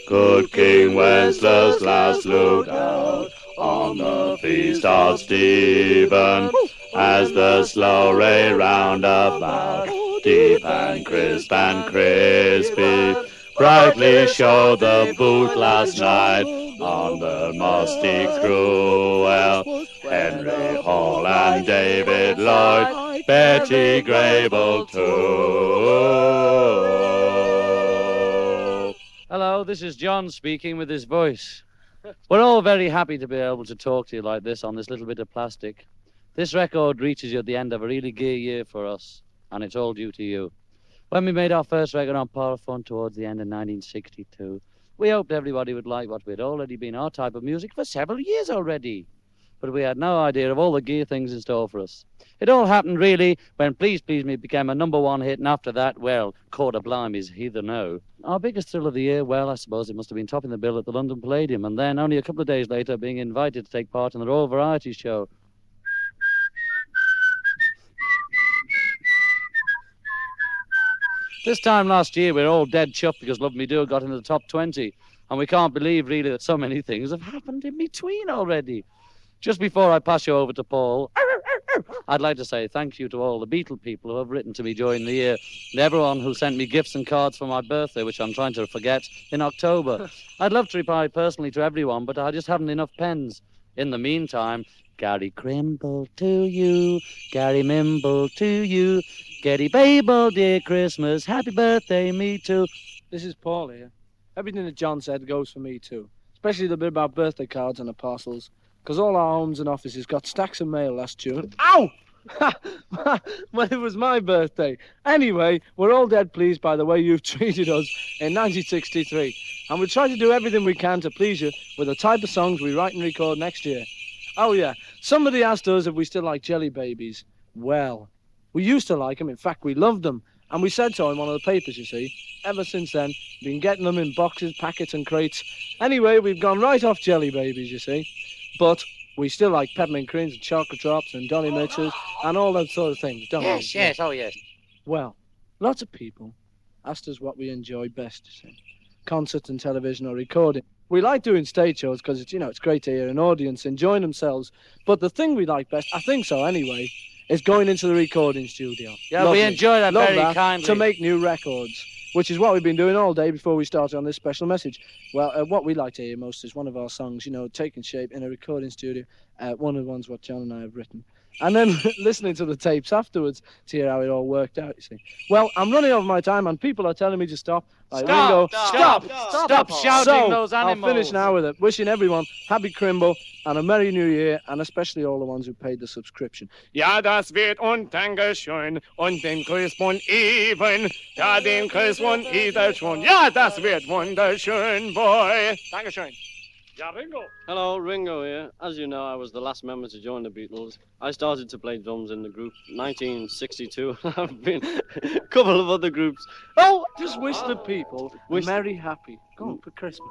Good King Wenceslas last looked out on the feast of Stephen, as the slow ray round about, deep and crispy, brightly showed the boot last night on the musty cruel. Henry Hall and David Lloyd, Betty Grable too. Hello, this is John speaking with his voice. We're all very happy to be able to talk to you like this on this little bit of plastic. This record reaches you at the end of a really gay year for us, and it's all due to you. When we made our first record on Parlophone towards the end of 1962, we hoped everybody would like what we'd already been our type of music for several years already. But we had no idea of all the gay things in store for us. It all happened, really, when Please Please Me became a #1 hit, and after that, well, Quarter Blimey's Heather No. Our biggest thrill of the year, well, I suppose it must have been topping the bill at the London Palladium, and then, only a couple of days later, being invited to take part in the Royal Variety Show. This time last year, we were all dead chuffed because Love Me Do got into the top 20, and we can't believe, really, that so many things have happened in between already. Just before I pass you over to Paul, I'd like to say thank you to all the Beatle people who have written to me during the year, and everyone who sent me gifts and cards for my birthday, which I'm trying to forget, in October. I'd love to reply personally to everyone, but I just haven't enough pens. In the meantime, Gary Crimble to you, Gary Mimble to you, Getty Babel, dear Christmas, happy birthday, me too. This is Paul here. Everything that John said goes for me too, especially the bit about birthday cards and the parcels, because all our homes and offices got stacks of mail last June. Ow! Well, it was my birthday. Anyway, we're all dead pleased by the way you've treated us in 1963, and we'll try to do everything we can to please you with the type of songs we write and record next year. Oh yeah, somebody asked us if we still like Jelly Babies. Well, we used to like them. In fact, we loved them. And we said so in one of the papers, you see. Ever since then, we've been getting them in boxes, packets and crates. Anyway, we've gone right off Jelly Babies, you see. But we still like Peppermint Creams and Chocolate Drops and Dolly Mitchells and all that sort of things, don't we? Yes, oh yes. Well, lots of people asked us what we enjoy best, you see. Concerts and television or recording. We like doing stage shows because it's great to hear an audience enjoying themselves. But the thing we like best, I think so anyway, is going into the recording studio. Yeah, lovely. We enjoy that very kindly. To make new records, which is what we've been doing all day before we started on this special message. Well, what we like to hear most is one of our songs, taking shape in a recording studio. One of the ones what John and I have written. And then listening to the tapes afterwards to hear how it all worked out, you see. Well, I'm running over my time and people are telling me to stop. Stop shouting those animals. I'll finish now with it. Wishing everyone happy Crimble and a Merry New Year, and especially all the ones who paid the subscription. Ja, das wird und Dankeschön und den Grüß von Even. Ja, den Grüß von Ida schon. Ja, das wird wunderschön, boy. Dankeschön. Ja, Ringo. Hello, Ringo here. As you know, I was the last member to join the Beatles. I started to play drums in the group 1962. I've been a couple of other groups. Oh, just wish the people Merry Happy. Go on for Christmas.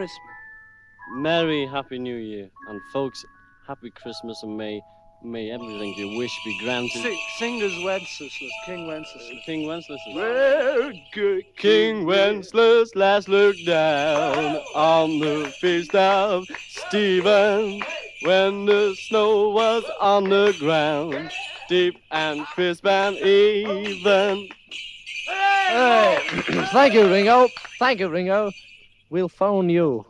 Merry Happy New Year. And folks, Happy Christmas and may everything you wish be granted. Singers Wenceslas, King Wenceslas. King Wenceslas. Well, good King Wenceslas last looked down on the feast of Stephen, when the snow was on the ground, deep and crisp and even. Hey. Thank you, Ringo. We'll phone you.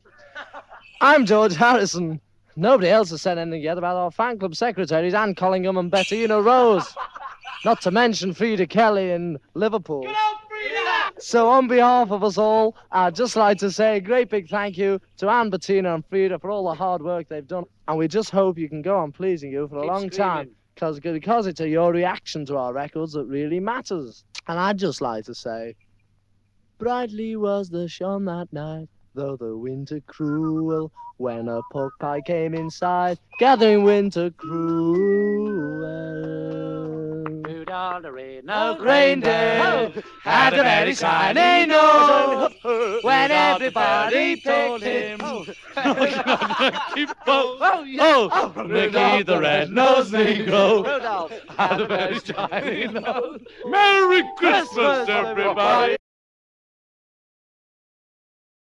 I'm George Harrison. Nobody else has said anything yet about our fan club secretaries, Anne Collingham and Bettina Rose. Not to mention Frida Kelly in Liverpool. Get out, Frida! So on behalf of us all, I'd just like to say a great big thank you to Anne, Bettina and Frida for all the hard work they've done. And we just hope you can go on pleasing you for a long time. Because it's your reaction to our records that really matters. And I'd just like to say, brightly was the shone that night, though the winter cruel, when a pork pie came inside, gathering winter cruel. Rudolph the red-nosed reindeer had a very shiny nose. When everybody told him, Ricky the red-nosed Negro had a very shiny nose. Merry Christmas, everybody!